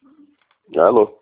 Alô?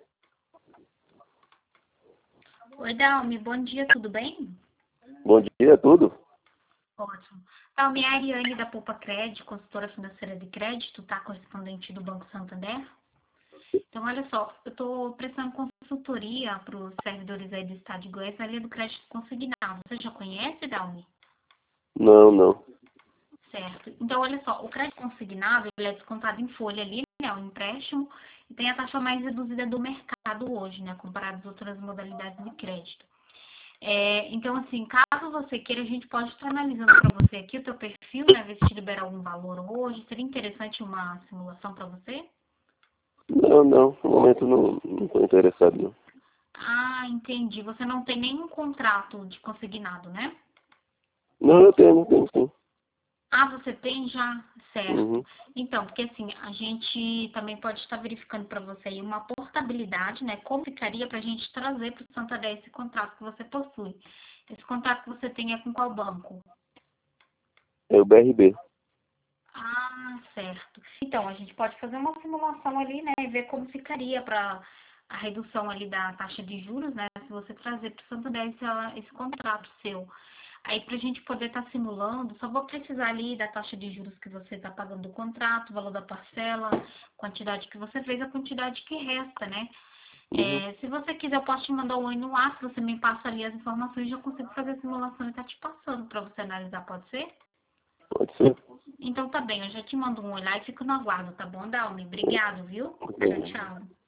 Oi, Dalmi, bom dia, tudo bem? Bom dia, tudo? Ótimo. Dalmi, é a Ariane da Poupa Crédito, consultora financeira de crédito, tá? Correspondente do Banco Santander. Então, olha só, eu estou prestando consultoria para os servidores aí do Estado de Goiás na linha do crédito consignado. Você já conhece, Dalmi? Não, não. Certo. Então, olha só, o crédito consignado, ele é descontado em folha ali, né? O empréstimo, e tem a taxa mais reduzida do mercado hoje, né? Comparado às outras modalidades de crédito. Então, assim, caso você queira, a gente pode estar analisando para você aqui o teu perfil, né? Ver se te libera algum valor hoje. Seria interessante uma simulação para você? Não, não. No momento não estou interessado, não. Ah, entendi. Você não tem nenhum contrato de consignado, né? Não, eu tenho sim. Ah, você tem já? Certo. Uhum. Então, porque assim, a gente também pode estar verificando para você aí uma portabilidade, né? Como ficaria para a gente trazer para o Santander esse contrato que você possui? Esse contrato que você tem é com qual banco? É o BRB. Ah, certo. Então, a gente pode fazer uma simulação ali, né, e ver como ficaria para a redução ali da taxa de juros, né, se você trazer para o Santander esse contrato seu. Aí, para a gente poder estar simulando, só vou precisar ali da taxa de juros que você está pagando do contrato, valor da parcela, quantidade que você fez, a quantidade que resta, né? Uhum. Se você quiser, eu posso te mandar um oi no ar, se você me passa ali as informações, já consigo fazer a simulação e tá te passando para você analisar, pode ser? Pode ser. Então tá bem, eu já te mando um olhar e fico no aguardo, tá bom, Dalmi? Obrigado, viu? Ok. Tchau, tchau.